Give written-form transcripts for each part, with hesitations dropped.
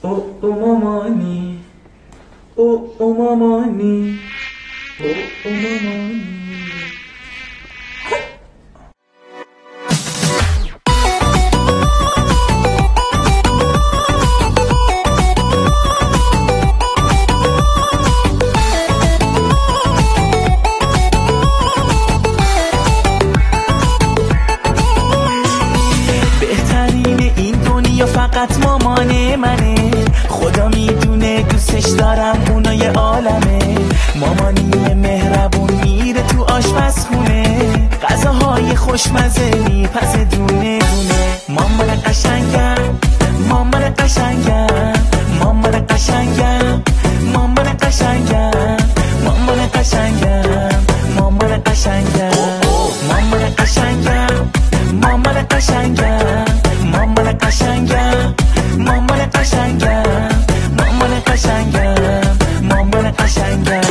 او مامانی او مامانی او مامانی. فقط مامان منه، خدا میدونه دوستش دارم، اونای عالمه. مامانی مهربون میره تو آشپزخونه، غذاهای خوشمزه میپزه دونه دونه. مامان قشنگم، مامان قشنگم، مامان قشنگم، مامان قشنگم، مامان قشنگم، مامان قشنگم، مامان قشنگم، مامان قشنگم، مامان قشنگم، مامان قشنگم، مامان قشنگم، مامان قشنگم.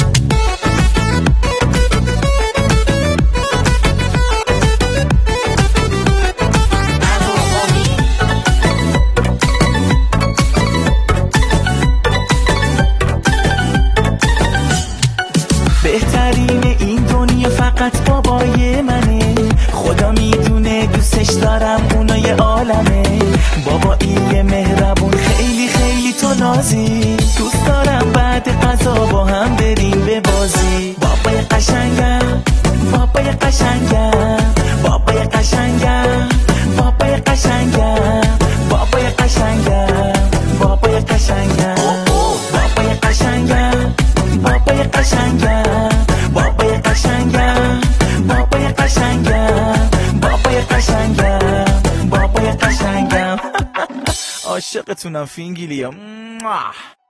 بهترین این دنیا فقط بابای منه، خدا میدونه دوستش دارم، اونای عالمه. بابایی مهربون خیلی خیلی تو نازی، دوست دارم بعد غذا با هم بریم به بازی. بابای قشنگم، بابای قشنگم، بابای قشنگم، بابای قشنگم، بابای قشنگم، بابای قشنگم، بابای قشنگم، بابای قشنگم، بابای قشنگم، بابای قشنگم، بابای قشنگم، بابای قشنگم. عاشقتونم فینگیلیا.